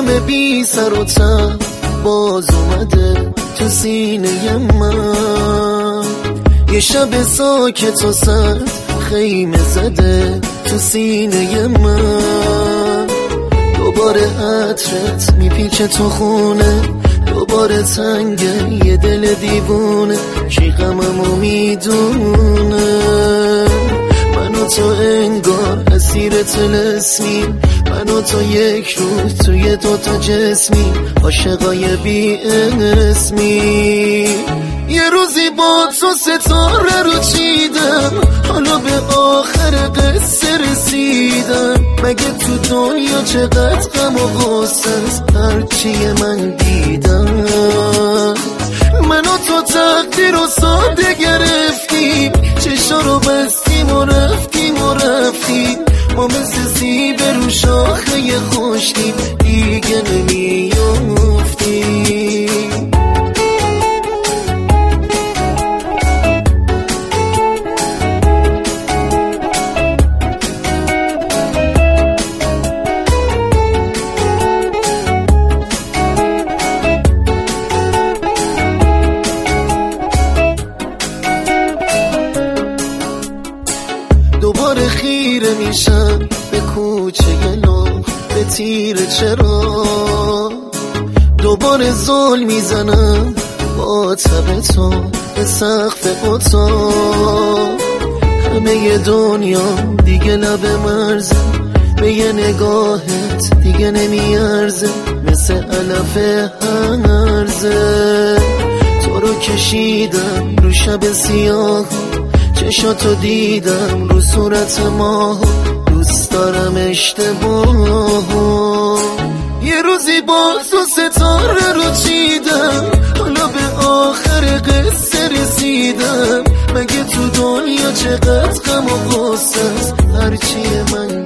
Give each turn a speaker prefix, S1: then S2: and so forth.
S1: غم بی سر و ته باز اومده تو سینه من. یه شب ساکت و سرد خیمه زده تو سینه من. دوباره عطرت میپیچه تو خونه، دوباره تنگه یه دل دیوونه. کی غممو میدونه؟ من و تو انگار اسیر طلسمیم، من و تو یک روح توی دوتا جسمی، عاشقای بی اسمی. یه روزی با تو ستاره رو چیدم، حالا به آخر قصه رسیدم. مگه تو دنیا چقدر غم و غصه است هرچی من دیدم. من و تو تقدیر و ساده گرفتیم، چشا رو بستیم و رفتیم ما مثل سیب رو شاخه خشکیم، دیگه نمیافتیم. دوباره خیره میشم به کوچه گلو، به تیر چرا دوباره زل میزنم با تب تو به سقف اتاق. همه دنیا دیگه لب مرزه، به یه نگاهت دیگه نمیارزه، مثل علف هرزه. تو رو کشیدم رو شب سیاه، چشاتو دیدم رو صورت ماه، دوست دارم اشتباه. یه روزی با تو ستاره رو چیدم، حالا به آخر قصه رسیدم. مگه تو دنیا چقدر غم و غصه است هرچی من